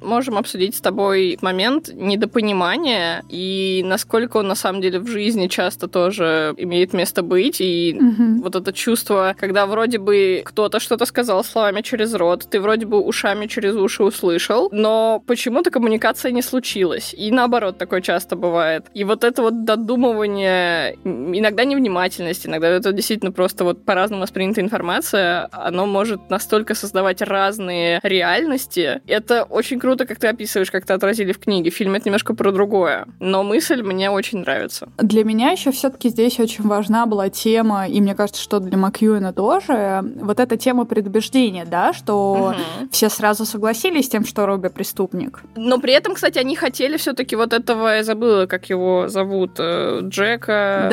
можем обсудить с тобой момент недопонимания и насколько он на самом деле в жизни часто тоже имеет место быть. И вот это чувство, когда вроде бы кто-то что-то сказал словами через рот, ты вроде бы ушами через уши услышал, но почему-то коммуникация не случилась. И наоборот, такое часто бывает. И вот это вот додумывание, иногда невнимательность, иногда это действительно просто вот по-разному воспринятая информация, оно может настолько создавать разные реальности. Это очень круто, как ты описываешь, как ты отразили в книге. Фильм — это немножко про другое. Но мысль мне очень нравится. Для меня еще все-таки здесь очень важна была тема, и мне кажется, что для Макьюэна тоже, вот эта тема предубеждения, да, что все сразу согласились с тем, что Робби преступник. Но при этом, кстати, они хотели все-таки вот этого, я забыла, как его зовут, Джека.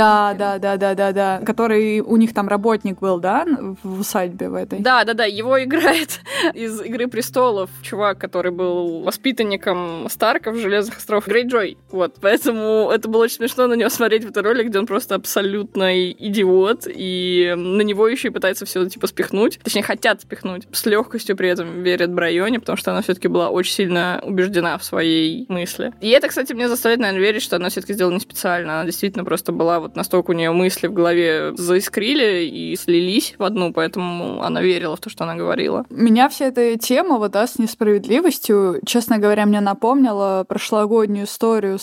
Да, который у них там работник был, да, в усадьбе в этой. Да, его играет из «Игры престолов» чувак, который был воспитанником Старков, Железных островов, Грейджой. Вот, поэтому это было очень смешно на него смотреть в этой роли, где он просто абсолютный идиот, и на него еще и пытается все типа спихнуть. Точнее, хотят спихнуть. С легкостью при этом верят Брайоне, потому что она все-таки была очень сильно убеждена в своей мысли. И это, кстати, мне заставляет, наверное, верить, что она все-таки сделала не специально. Она действительно просто была вот настолько у нее мысли в голове заискрили и слились в одну, поэтому она верила в то, что она говорила. Меня вся эта тема вот, да, с несправедливостью, честно говоря, мне напомнила прошлогоднюю историю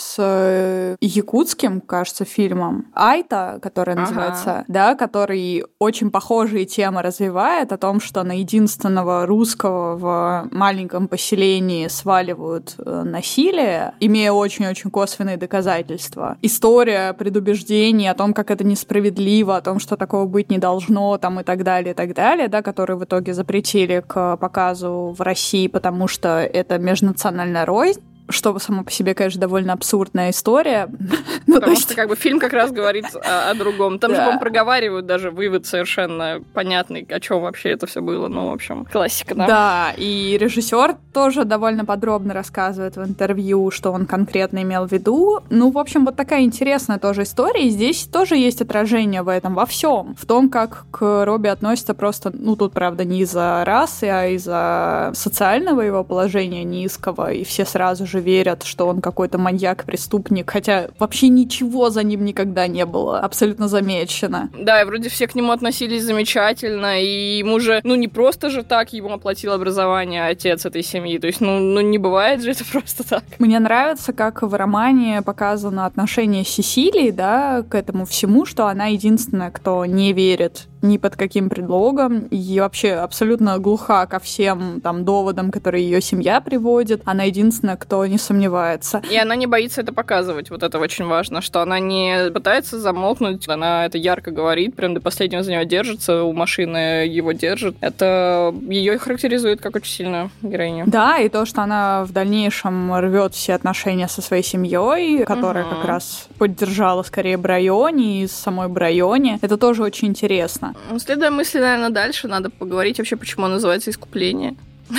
с якутским, кажется, фильмом «Айта», который называется, да, который очень похожие темы развивает о том, что на единственного русского в маленьком поселении сваливают насилие, имея очень-очень косвенные доказательства. История предубеждений о том, как это несправедливо, о том, что такого быть не должно, там и так далее, да, которые в итоге запретили к показу в России, потому что это межнациональная рознь. Что само по себе, конечно, довольно абсурдная история. Потому что как бы фильм как раз говорит о другом. Там же, по-моему, проговаривают даже вывод совершенно понятный, о чем вообще это все было. Ну, в общем, классика, да? Да, и режиссер тоже довольно подробно рассказывает в интервью, что он конкретно имел в виду. Ну, в общем, вот такая интересная тоже история. И здесь тоже есть отражение в этом, во всем. В том, как к Робби относятся просто, ну, тут, правда, не из-за расы, а из-за социального его положения низкого. И все сразу же верят, что он какой-то маньяк-преступник, хотя вообще ничего за ним никогда не было абсолютно замечено. Да, и вроде все к нему относились замечательно, и ему же, ну не просто же так ему оплатил образование отец этой семьи, то есть, ну не бывает же это просто так. Мне нравится, как в романе показано отношение Сесилии, да, к этому всему, что она единственная, кто не верит ни под каким предлогом, и вообще абсолютно глуха ко всем там доводам, которые ее семья приводит. Она единственная, кто не сомневается. И она не боится это показывать, вот это очень важно, что она не пытается замолкнуть, она это ярко говорит, прям до последнего за него держится, у машины его держит. Это ее характеризует как очень сильную героиню. Да, и то, что она в дальнейшем рвет все отношения со своей семьей, которая как раз поддержала скорее Брайоне и самой Брайоне, это тоже очень интересно. Следуя мысли, наверное, дальше надо поговорить вообще, почему он называется «Искупление».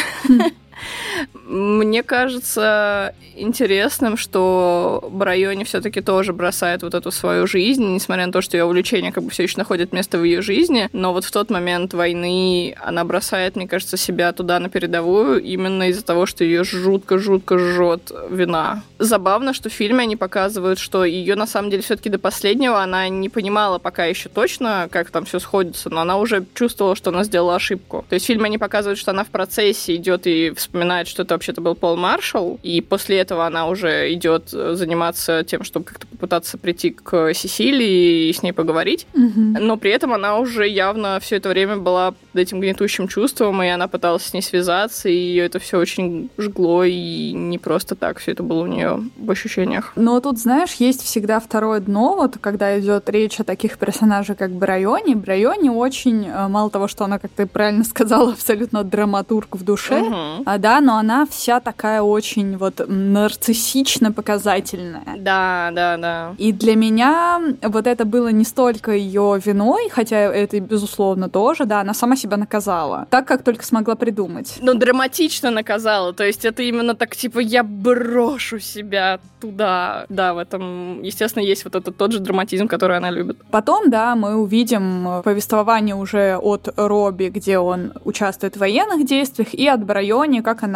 Мне кажется интересным, что Брайоне все-таки тоже бросает вот эту свою жизнь, несмотря на то, что ее увлечение как бы все еще находит место в ее жизни, но вот в тот момент войны она бросает, мне кажется, себя туда на передовую именно из-за того, что ее жутко-жутко жжет вина. Забавно, что в фильме они показывают, что ее на самом деле все-таки до последнего она не понимала пока еще точно, как там все сходится, но она уже чувствовала, что она сделала ошибку. То есть в фильме они показывают, что она в процессе идет и вспоминает, что это вообще-то был Пол Маршалл, и после этого она уже идет заниматься тем, чтобы как-то попытаться прийти к Сесилии и с ней поговорить. Но при этом она уже явно все это время была под этим гнетущим чувством, и она пыталась с ней связаться, и ее это все очень жгло, и не просто так все это было у нее в ощущениях. Но тут, знаешь, есть всегда второе дно, вот когда идет речь о таких персонажах, как Брайоне. Брайоне очень, мало того, что она, как ты правильно сказала, абсолютно драматург в душе, да, но она вся такая очень вот нарциссично-показательная. Да. И для меня вот это было не столько ее виной, хотя это, безусловно, тоже, да, она сама себя наказала, так, как только смогла придумать. Ну, драматично наказала, то есть это именно так, типа, я брошу себя туда. Да, в этом, естественно, есть вот этот тот же драматизм, который она любит. Потом, да, мы увидим повествование уже от Робби, где он участвует в военных действиях, и от Брайоне, как она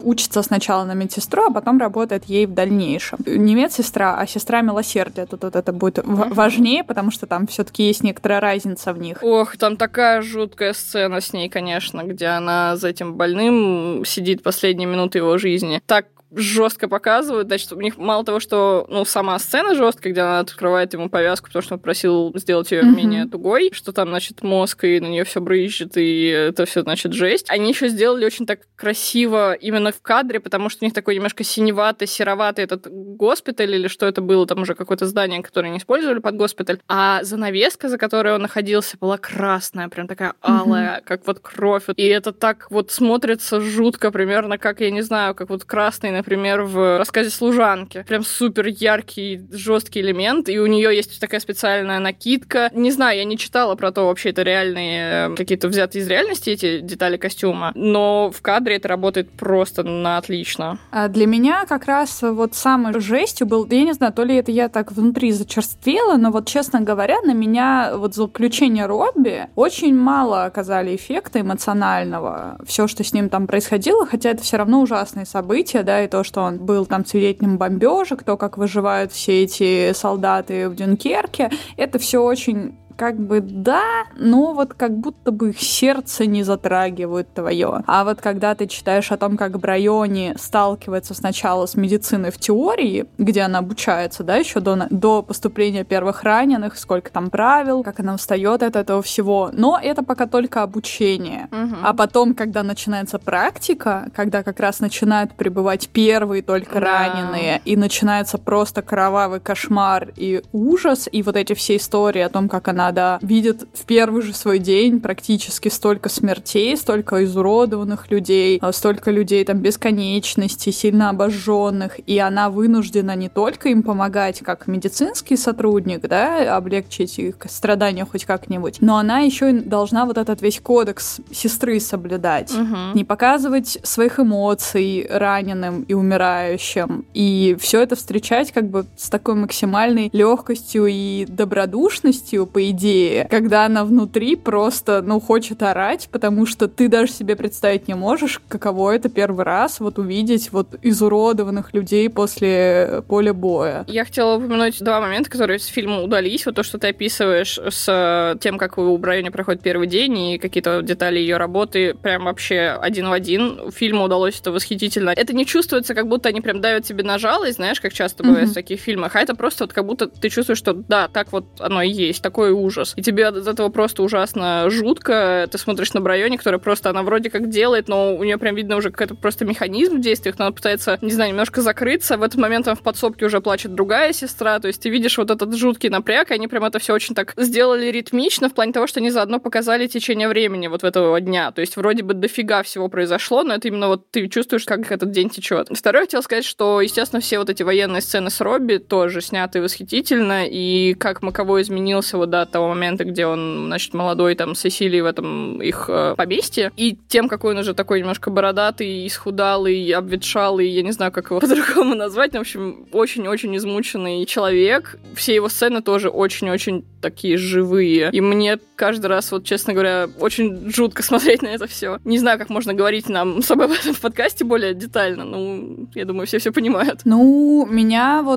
учится сначала на медсестру, а потом работает ей в дальнейшем. Не медсестра, а сестра милосердия. Тут вот это будет важнее, потому что там все-таки есть некоторая разница в них. Ох, там такая жуткая сцена с ней, конечно, где она за этим больным сидит последние минуты его жизни. Так жестко показывают, значит, у них мало того, что, сама сцена жесткая, где она открывает ему повязку, потому что он просил сделать ее менее тугой, что там, значит, мозг, и на нее все брызжет, и это все, значит, жесть. Они еще сделали очень так красиво именно в кадре, потому что у них такой немножко синеватый, сероватый этот госпиталь, или что это было, там уже какое-то здание, которое они использовали под госпиталь, а занавеска, за которой он находился, была красная, прям такая алая, как вот кровь. И это так вот смотрится жутко, примерно как, я не знаю, как вот красный, например, в рассказе «Служанки». Прям супер яркий, жесткий элемент, и у нее есть такая специальная накидка. Не знаю, я не читала про то, вообще это реальные, какие-то взятые из реальности эти детали костюма, но в кадре это работает просто на отлично. А для меня как раз вот самой жестью был, я не знаю, то ли это я так внутри зачерствела, но вот, честно говоря, на меня вот заключение Робби очень мало оказали эффекта эмоционального. Все, что с ним там происходило, хотя это все равно ужасные события, да, и то, что он был там свидетелем бомбежек, то, как выживают все эти солдаты в Дюнкерке, это все очень как бы да, но вот как будто бы их сердце не затрагивает твое. А вот когда ты читаешь о том, как Брайони сталкивается сначала с медициной в теории, где она обучается, да, еще до поступления первых раненых, сколько там правил, как она устает от этого всего, но это пока только обучение. А потом, когда начинается практика, когда как раз начинают прибывать первые только раненые, и начинается просто кровавый кошмар и ужас, и вот эти все истории о том, как она видит в первый же свой день практически столько смертей, столько изуродованных людей, столько людей там бесконечности, сильно обожженных, и она вынуждена не только им помогать как медицинский сотрудник, да, облегчить их страдания хоть как-нибудь, но она еще и должна вот этот весь кодекс сестры соблюдать, не показывать своих эмоций раненым и умирающим, и все это встречать как бы с такой максимальной легкостью и добродушностью, по идее, когда она внутри просто, хочет орать, потому что ты даже себе представить не можешь, каково это первый раз вот увидеть вот изуродованных людей после поля боя. Я хотела упомянуть два момента, которые из фильма удались. Вот то, что ты описываешь с тем, как у Брайони проходит первый день, и какие-то детали ее работы прям вообще один в один. Фильму удалось это восхитительно. Это не чувствуется, как будто они прям давят тебе на жалость, знаешь, как часто бывает в таких фильмах, а это просто вот как будто ты чувствуешь, что да, так вот оно и есть, такой ужас. И тебе от этого просто ужасно жутко. Ты смотришь на Брайони, которая просто, она вроде как делает, но у нее прям видно уже какой-то просто механизм в действиях, но она пытается, не знаю, немножко закрыться. В этот момент там в подсобке уже плачет другая сестра, то есть ты видишь вот этот жуткий напряг, и они прям это все очень так сделали ритмично, в плане того, что они заодно показали течение времени вот в этого дня. То есть вроде бы дофига всего произошло, но это именно вот ты чувствуешь, как этот день течет. Второе, я хотела сказать, что, естественно, все вот эти военные сцены с Робби тоже сняты восхитительно, и как Маковой изменился вот до того момента, где он, значит, молодой там с Сесилией в этом их поместье, и тем, какой он уже такой немножко бородатый, исхудалый, обветшалый, я не знаю, как его по-другому назвать, но, в общем, очень-очень измученный человек. Все его сцены тоже очень-очень такие живые. И мне каждый раз, вот, честно говоря, очень жутко смотреть на это все. Не знаю, как можно говорить нам с собой об этом в подкасте более детально, я думаю, все понимают. Меня вот,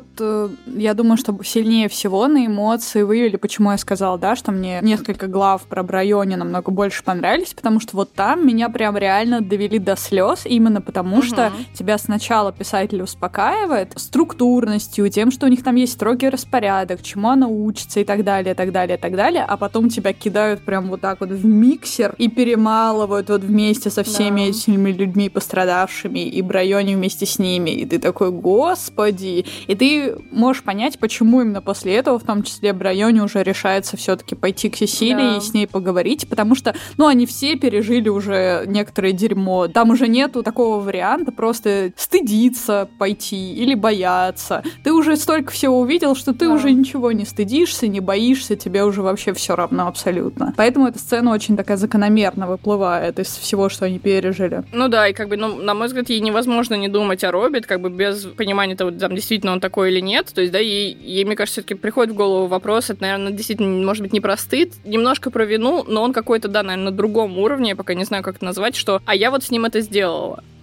я думаю, что сильнее всего на эмоции вывели, почему я сказала, да, что мне несколько глав про Брайони намного больше понравились, потому что вот там меня прям реально довели до слез, именно потому что тебя сначала писатель успокаивает структурностью, тем, что у них там есть строгий распорядок, чему она учится и так далее, так далее, так далее, а потом тебя кидают прям вот так вот в миксер и перемалывают вот вместе со всеми этими людьми пострадавшими, и Брайони вместе с ними, и ты такой, господи, и ты можешь понять, почему именно после этого, в том числе, Брайони уже решается все-таки пойти к Сесилии и с ней поговорить, потому что, они все пережили уже некоторое дерьмо, там уже нету такого варианта просто стыдиться пойти или бояться, ты уже столько всего увидел, что ты уже ничего не стыдишься, не боишься, тебе уже вообще все равно абсолютно. Поэтому эта сцена очень такая закономерно выплывает из всего, что они пережили. И как бы, на мой взгляд, ей невозможно не думать о Робби, как бы без понимания того, там действительно он такой или нет. То есть, да, ей мне кажется, все-таки приходит в голову вопрос, это, наверное, действительно, может быть, не про стыд, немножко про вину, но он какой-то, да, наверное, на другом уровне, я пока не знаю, как это назвать, что «а я вот с ним это сделала».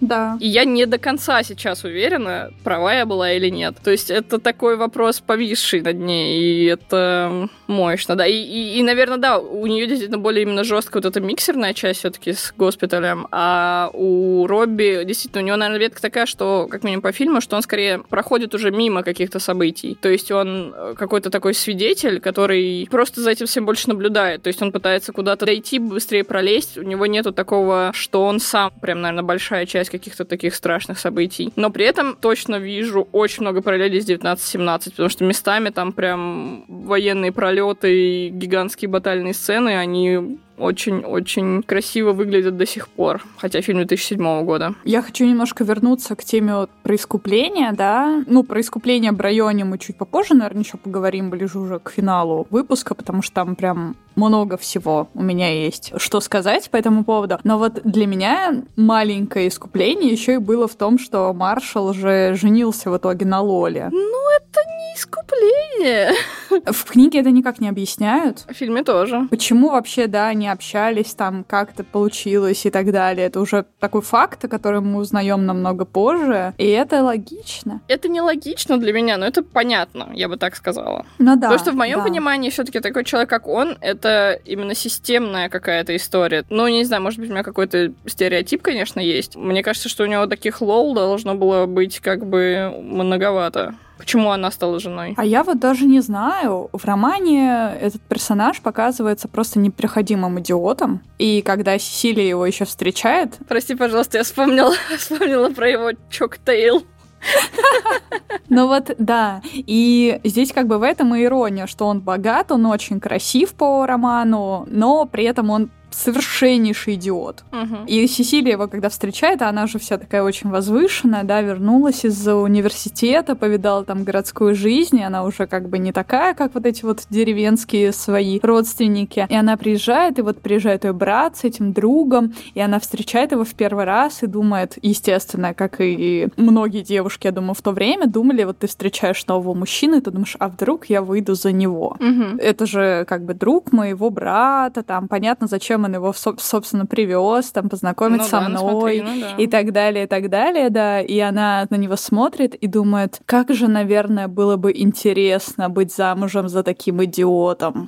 Да. И я не до конца сейчас уверена, права я была или нет. То есть это такой вопрос, повисший над ней, и это мощно, да. И наверное, да, у нее действительно более именно жесткая вот эта миксерная часть все-таки с госпиталем, а у Робби действительно, у него, наверное, ветка такая, что, как минимум по фильму, что он скорее проходит уже мимо каких-то событий. То есть он какой-то такой свидетель, который просто за этим всем больше наблюдает. То есть он пытается куда-то дойти, быстрее пролезть. У него нету такого, что он сам прям, наверное, большая часть каких-то таких страшных событий. Но при этом точно вижу очень много параллелей с 1917, потому что местами там прям военные пролеты и гигантские батальные сцены, они очень-очень красиво выглядят до сих пор, хотя фильм 2007 года. Я хочу немножко вернуться к теме вот про искупление, да. Ну, про искупление Брайони мы чуть попозже, наверное, еще поговорим, ближе уже к финалу выпуска, потому что там прям много всего у меня есть, что сказать по этому поводу. Но вот для меня маленькое искупление еще и было в том, что Маршал же женился в итоге на Лоле. Ну, это не искупление. В книге это никак не объясняют. В фильме тоже. Почему вообще, да, они общались, там как-то получилось и так далее. Это уже такой факт, о котором мы узнаем намного позже, и это логично. Это не логично для меня, но это понятно, я бы так сказала. Ну да. Потому что в моем понимании все-таки такой человек, как он, это именно системная какая-то история. Ну, не знаю, может быть, у меня какой-то стереотип, конечно, есть. Мне кажется, что у него таких лол должно было быть как бы многовато. Почему она стала женой? А я вот даже не знаю. В романе этот персонаж показывается просто непроходимым идиотом. И когда Сесилия его еще встречает... Прости, пожалуйста, я вспомнила про его чоктейл. Ну вот, да. И здесь как бы в этом и ирония, что он богат, он очень красив по роману, но при этом он совершеннейший идиот. И Сесилия его, когда встречает, она же вся такая очень возвышенная, да, вернулась из университета, повидала там городскую жизнь, и она уже как бы не такая, как вот эти вот деревенские свои родственники. И она приезжает, и вот приезжает ее брат с этим другом, и она встречает его в первый раз и думает, естественно, как и многие девушки, я думаю, в то время думали, вот ты встречаешь нового мужчину, и ты думаешь, а вдруг я выйду за него? Это же как бы друг моего брата, там, понятно, зачем он его, собственно, привез, там, познакомить со мной, и так далее, да. И она на него смотрит и думает, как же, наверное, было бы интересно быть замужем за таким идиотом.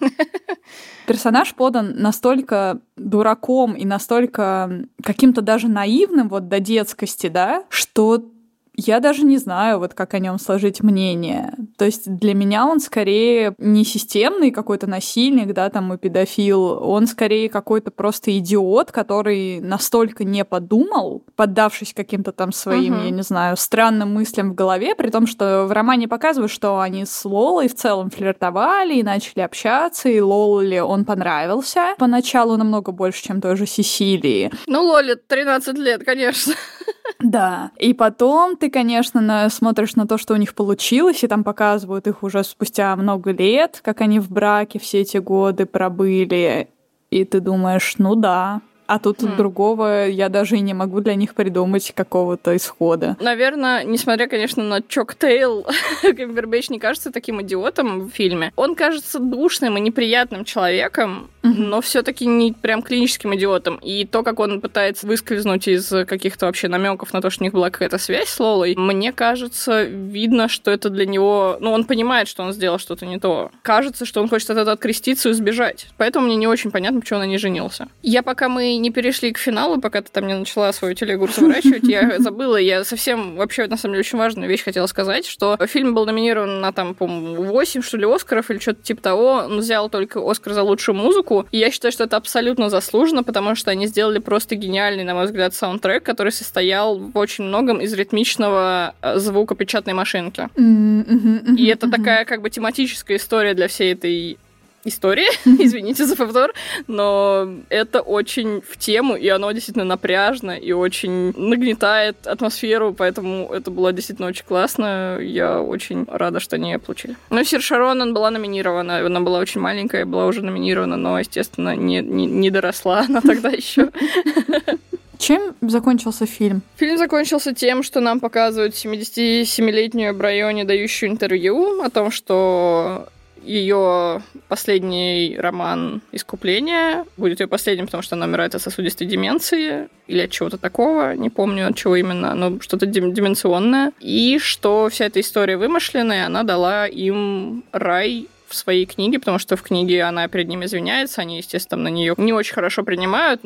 Персонаж подан настолько дураком и настолько каким-то даже наивным, вот до детскости, да, что я даже не знаю, вот как о нем сложить мнение. То есть для меня он скорее не системный какой-то насильник, да, там, и педофил. Он скорее какой-то просто идиот, который настолько не подумал, поддавшись каким-то там своим, я не знаю, странным мыслям в голове, при том, что в романе показывают, что они с Лолой в целом флиртовали и начали общаться, и Лоле он понравился. Поначалу намного больше, чем той же Сесилии. Ну, Лоле 13 лет, конечно. Да. И потом ты, конечно, смотришь на то, что у них получилось, и там показывают их уже спустя много лет, как они в браке все эти годы пробыли. И ты думаешь, ну да. А тут другого я даже и не могу для них придумать какого-то исхода. Наверное, несмотря, конечно, на чоктейл, Камбербэтч не кажется таким идиотом в фильме. Он кажется душным и неприятным человеком, но все-таки не прям клиническим идиотом. И то, как он пытается выскользнуть из каких-то вообще намеков на то, что у них была какая-то связь с Лолой, мне кажется, видно, что это для него... Ну, он понимает, что он сделал что-то не то. Кажется, что он хочет от этого откреститься и сбежать. Поэтому мне не очень понятно, почему он не женился. Пока мы не перешли к финалу, пока ты там не начала свою телегу разворачивать, я забыла, я совсем, вообще, на самом деле, очень важную вещь хотела сказать, что фильм был номинирован на, там, по-моему, 8, что ли, Оскаров или что-то типа того, он взял только Оскар за лучшую музыку, и я считаю, что это абсолютно заслуженно, потому что они сделали просто гениальный, на мой взгляд, саундтрек, который состоял в очень многом из ритмичного звука печатной машинки. И это такая, как бы, тематическая история для всей этой истории, извините за повтор, но это очень в тему, и оно действительно напряжно и очень нагнетает атмосферу, поэтому это было действительно очень классно. Я очень рада, что они ее получили. Ну, Сирша Ронан была номинирована, она была очень маленькая, была уже номинирована, но, естественно, не доросла она тогда еще. Чем закончился фильм? Фильм закончился тем, что нам показывают 77-летнюю Брайони, дающую интервью о том, что ее последний роман «Искупление». Будет ее последним, потому что она умирает от сосудистой деменции или от чего-то такого, не помню, от чего именно, но что-то деменционное. И что вся эта история вымышленная, она дала им рай в своей книге, потому что в книге она перед ними извиняется, они, естественно, на нее не очень хорошо принимают,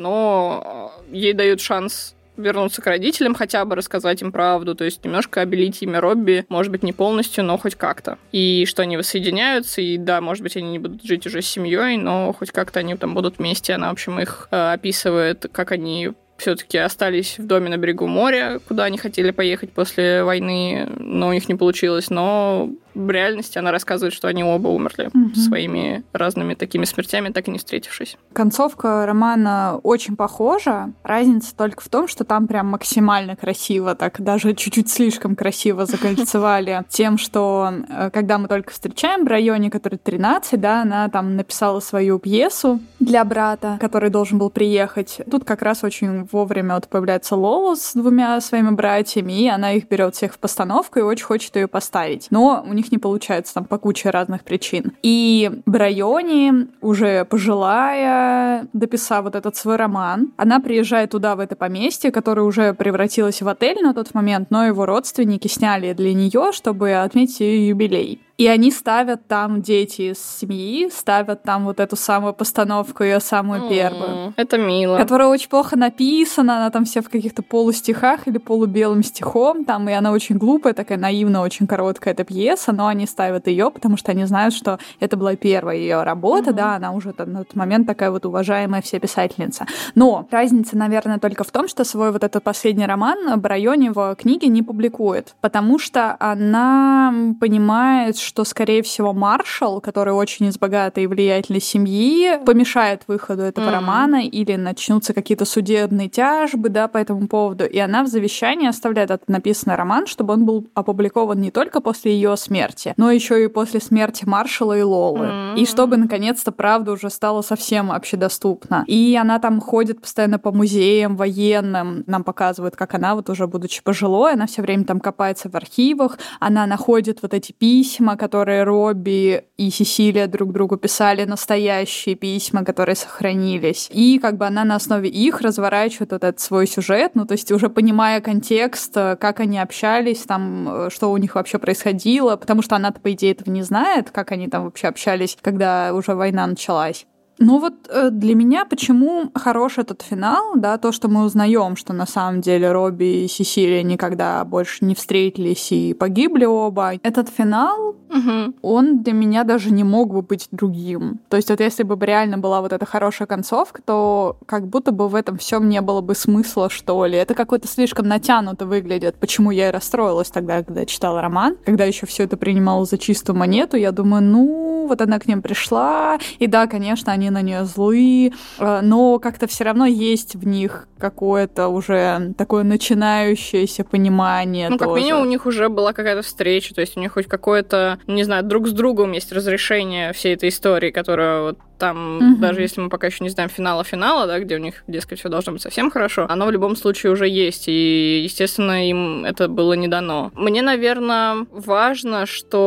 но ей дают шанс вернуться к родителям, хотя бы рассказать им правду, то есть немножко обелить имя Робби, может быть, не полностью, но хоть как-то. И что они воссоединяются, и да, может быть, они не будут жить уже с семьей, но хоть как-то они там будут вместе. Она, в общем, их описывает, как они все-таки остались в доме на берегу моря, куда они хотели поехать после войны, но у них не получилось. Но в реальности она рассказывает, что они оба умерли своими разными такими смертями, так и не встретившись. Концовка романа очень похожа. Разница только в том, что там прям максимально красиво, так даже чуть-чуть слишком красиво закольцевали тем, что когда мы только встречаем Брайони, который 13, да, она там написала свою пьесу для брата, который должен был приехать. Тут как раз очень вовремя вот появляется Лоло с двумя своими братьями, и она их берет всех в постановку и очень хочет ее поставить. Но у них не получается там по куче разных причин. И Брайони, уже пожилая, дописав вот этот свой роман, она приезжает туда, в это поместье, которое уже превратилось в отель на тот момент, но его родственники сняли для нее, чтобы отметить ее юбилей. И они ставят там, дети из семьи, ставят там вот эту самую постановку, ее самую первую. Это мило. Которая очень плохо написана, она там вся в каких-то полустихах или полубелым стихом, там, и она очень глупая, такая наивная, очень короткая эта пьеса, но они ставят ее, потому что они знают, что это была первая ее работа, да, она уже на тот момент такая вот уважаемая вся писательница. Но разница, наверное, только в том, что свой вот этот последний роман Брайони в книге не публикует, потому что она понимает, что, скорее всего, маршал, который очень из богатой и влиятельной семьи, помешает выходу этого романа, или начнутся какие-то судебные тяжбы, да, по этому поводу. И она в завещании оставляет этот написанный роман, чтобы он был опубликован не только после ее смерти, но еще и после смерти маршала и Лолы. И чтобы, наконец-то, правда уже стала совсем общедоступна. И она там ходит постоянно по музеям военным, нам показывают, как она, вот уже будучи пожилой, она все время там копается в архивах, она находит вот эти письма, которые Робби и Сесилия друг другу писали, настоящие письма, которые сохранились. И как бы она на основе их разворачивает вот этот свой сюжет, ну то есть уже понимая контекст, как они общались, там, что у них вообще происходило, потому что она-то, по идее, этого не знает, как они там вообще общались, когда уже война началась. Ну вот для меня почему хорош этот финал, да, то, что мы узнаем, что на самом деле Робби и Сесилия никогда больше не встретились и погибли оба. Этот финал, он для меня даже не мог бы быть другим. То есть вот если бы реально была вот эта хорошая концовка, то как будто бы в этом всем не было бы смысла, что ли. Это какой-то слишком натянуто выглядит. Почему я и расстроилась тогда, когда читала роман, когда еще все это принимала за чистую монету, я думаю, ну, вот она к ним пришла, и да, конечно, они на нее злые, но как-то все равно есть в них какое-то уже такое начинающееся понимание. Ну, как минимум, у них уже была какая-то встреча, то есть у них хоть какое-то, не знаю, друг с другом есть разрешение всей этой истории, которая вот там, даже если мы пока еще не знаем финала, да, где у них, дескать, все должно быть совсем хорошо, оно в любом случае уже есть, и, естественно, им это было не дано. Мне, наверное, важно,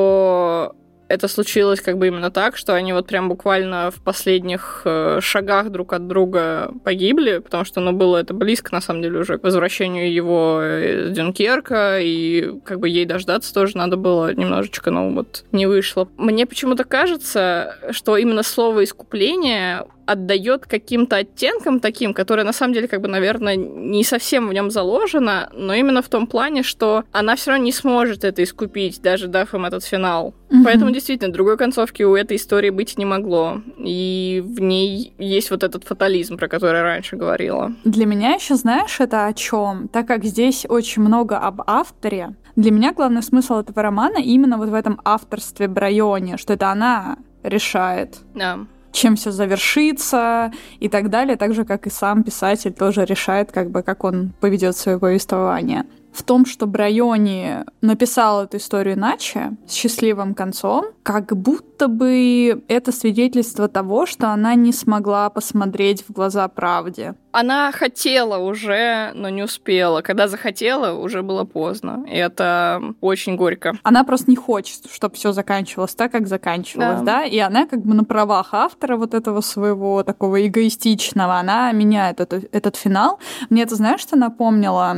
что это случилось как бы именно так, что они вот прям буквально в последних шагах друг от друга погибли, потому что, ну, было это близко, на самом деле, уже к возвращению его из Дюнкерка, и как бы ей дождаться тоже надо было немножечко, но вот не вышло. Мне почему-то кажется, что именно слово «искупление» отдает каким-то оттенкам таким, которые на самом деле, как бы, наверное, не совсем в нем заложено, но именно в том плане, что она все равно не сможет это искупить, даже дав им этот финал. Поэтому, действительно, другой концовки у этой истории быть не могло. И в ней есть вот этот фатализм, про который я раньше говорила. Для меня еще, знаешь, это о чем? Так как здесь очень много об авторе, для меня главный смысл этого романа именно вот в этом авторстве Брайони, что это она решает. Да. Чем все завершится и так далее, так же, как и сам писатель тоже решает, как бы, как он поведет свое повествование. в том, что Брайони написал эту историю иначе, с счастливым концом, как будто бы это свидетельство того, что она не смогла посмотреть в глаза правде. Она хотела уже, но не успела. Когда захотела, уже было поздно. И это очень горько. Она просто не хочет, чтобы все заканчивалось так, как заканчивалось, да? И она как бы на правах автора вот этого своего такого эгоистичного, она меняет этот финал. Мне это, знаешь, что напомнило?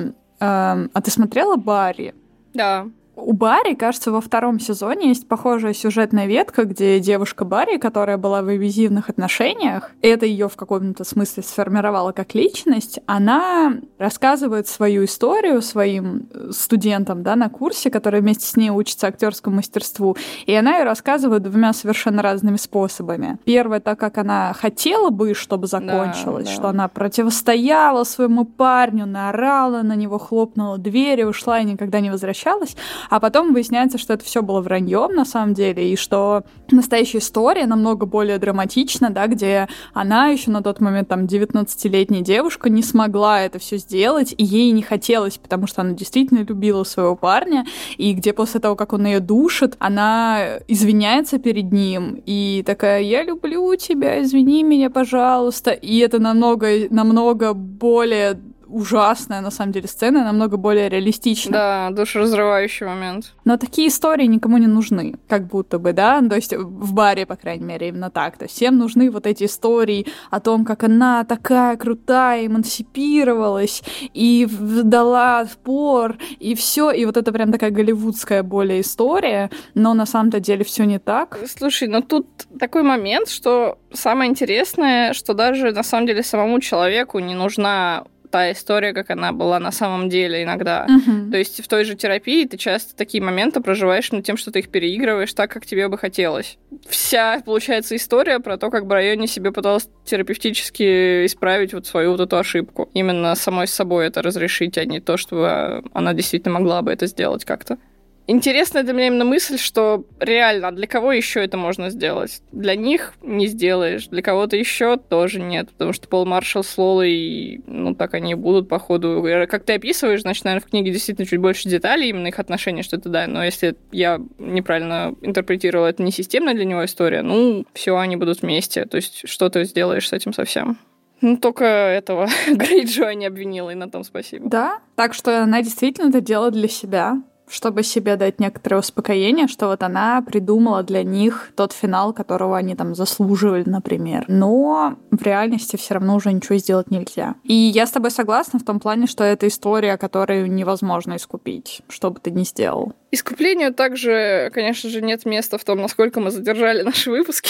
А ты смотрела «Барри»? Да. У Барри, кажется, во 2 сезоне есть похожая сюжетная ветка, где девушка Барри, которая была в абьюзивных отношениях, и это ее в каком-то смысле сформировало как личность, она рассказывает свою историю своим студентам, да, на курсе, которые вместе с ней учатся актерскому мастерству, и она ее рассказывает 2 совершенно разными способами. Первое, так как она хотела бы, чтобы закончилось, что она противостояла своему парню, наорала на него, хлопнула дверь, ушла и никогда не возвращалась. А потом выясняется, что это все было враньем на самом деле, и что настоящая история намного более драматична, да, где она еще на тот момент, там, 19-летняя девушка, не смогла это все сделать, и ей не хотелось, потому что она действительно любила своего парня, и где после того, как он ее душит, она извиняется перед ним, и такая: «Я люблю тебя, извини меня, пожалуйста». И это намного более ужасная, на самом деле, сцена, намного более реалистична. Да, душеразрывающий момент. Но такие истории никому не нужны, как будто бы, да? То есть в Барри, по крайней мере, именно так. То есть всем нужны вот эти истории о том, как она такая крутая, эмансипировалась, и дала отпор, и все. И вот это прям такая голливудская более история, но на самом-то деле все не так. Слушай, но тут такой момент, что самое интересное, что даже на самом деле самому человеку не нужна та история, как она была на самом деле иногда. То есть в той же терапии ты часто такие моменты проживаешь над тем, что ты их переигрываешь так, как тебе бы хотелось. Вся, получается, история про то, как Брайони себе пыталась терапевтически исправить вот свою вот эту ошибку. Именно самой с собой это разрешить, а не то, чтобы она действительно могла бы это сделать как-то. Интересная для меня именно мысль, что реально, для кого еще это можно сделать? Для них не сделаешь, для кого-то еще тоже нет, потому что Пол Маршалл с Лолой, ну, так они и будут, походу. Как ты описываешь, значит, наверное, в книге действительно чуть больше деталей именно их отношений, что это да, но если я неправильно интерпретировала, это не системная для него история, ну, все, они будут вместе, то есть что ты сделаешь с этим совсем? Ну, только этого Грейджо не обвинила, и на том спасибо. Да, так что она действительно это делала для себя, чтобы себе дать некоторое успокоение, что вот она придумала для них тот финал, которого они там заслуживали, например. Но в реальности все равно уже ничего сделать нельзя. И я с тобой согласна в том плане, что это история, которую невозможно искупить, что бы ты ни сделал. Искуплению также, конечно же, нет места в том, насколько мы задержали наши выпуски.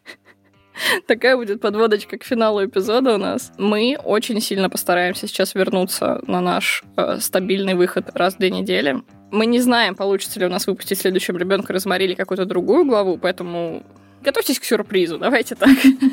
Такая будет подводочка к финалу эпизода у нас. Мы очень сильно постараемся сейчас вернуться на наш стабильный выход раз в 2 недели. Мы не знаем, получится ли у нас выпустить следующим «Ребёнка Розмари» или какую-то другую главу, поэтому готовьтесь к сюрпризу, давайте так.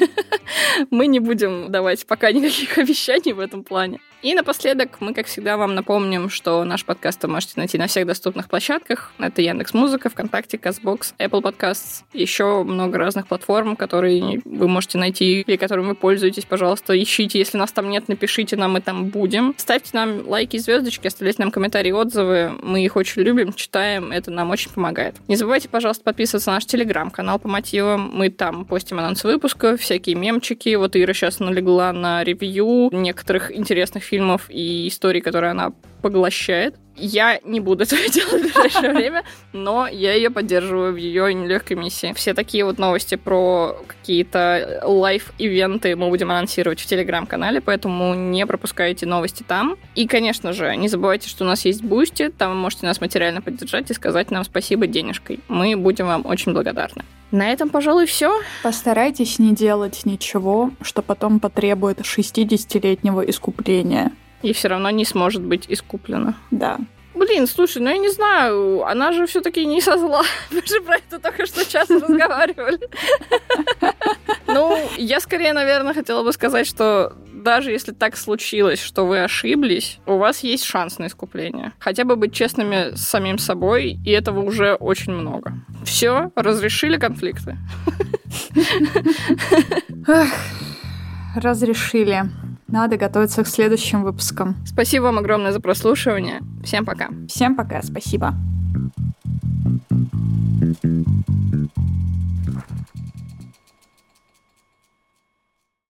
Мы не будем давать пока никаких обещаний в этом плане. И напоследок мы, как всегда, вам напомним, что наш подкаст вы можете найти на всех доступных площадках. Это Яндекс.Музыка, ВКонтакте, Castbox, Apple Podcasts. Еще много разных платформ, которые вы можете найти или которыми вы пользуетесь. Пожалуйста, ищите. Если нас там нет, напишите нам, мы там будем. Ставьте нам лайки и звездочки, оставляйте нам комментарии и отзывы. Мы их очень любим, читаем. Это нам очень помогает. Не забывайте, пожалуйста, подписываться на наш Телеграм-канал по мотивам. Мы там постим анонсы выпуска, всякие мемчики. Вот Ира сейчас налегла на ревью некоторых интересных фильмов и историй, которые она поглощает. Я не буду этого делать в ближайшее время, но я ее поддерживаю в ее нелегкой миссии. Все такие вот новости про какие-то лайв-ивенты мы будем анонсировать в Телеграм-канале, поэтому не пропускайте новости там. И, конечно же, не забывайте, что у нас есть Boosty, там вы можете нас материально поддержать и сказать нам спасибо денежкой. Мы будем вам очень благодарны. На этом, пожалуй, все. Постарайтесь не делать ничего, что потом потребует 60-летнего искупления. И все равно не сможет быть искуплена. Да. Блин, слушай, ну я не знаю, она же все-таки не со зла. Мы же про это только что час разговаривали. Ну, я скорее, наверное, хотела бы сказать, что даже если так случилось, что вы ошиблись, у вас есть шанс на искупление. Хотя бы быть честными с самим собой, и этого уже очень много. Все, разрешили конфликты? Разрешили. Надо готовиться к следующим выпускам. Спасибо вам огромное за прослушивание. Всем пока. Всем пока, спасибо.